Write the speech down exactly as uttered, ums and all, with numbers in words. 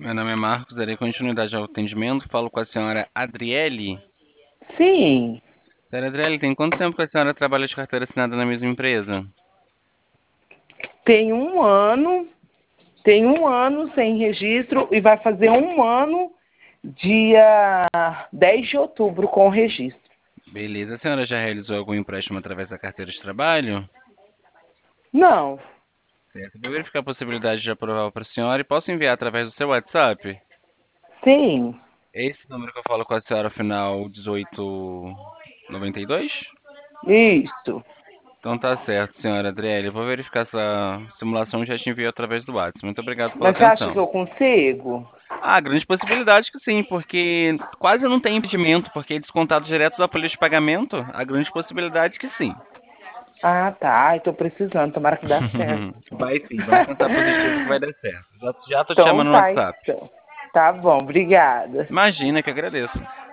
Meu nome é Marcos, darei continuidade ao atendimento. Falo com a senhora Adriele. Sim, Senhora Adriele, tem quanto tempo que a senhora trabalha de carteira assinada na mesma empresa? tem um ano, tem um ano sem registro e vai fazer um ano dia dez de outubro com o registro. Beleza. A senhora já realizou algum empréstimo através da carteira de trabalho? Não, Certo. Vou verificar a possibilidade de aprovar para a senhora e posso enviar através do seu WhatsApp? sim, É esse número que eu falo com a senhora, final dezoito noventa e dois? isso. Então tá certo, senhora Adriele. Eu vou verificar essa simulação e já te envio através do WhatsApp. Muito obrigado pela Mas você acha que atenção. eu consigo? Ah, grande possibilidade que sim, porque quase não tem impedimento, porque é descontado direto da folha de pagamento. Há grande possibilidade que sim. Ah, tá. Estou precisando, tomara que dê certo. Vai sim, vamos pensar positivo que vai dar certo. Já, já tô te Então chamando no tá, WhatsApp. então. Tá bom, obrigada. Imagina que agradeço.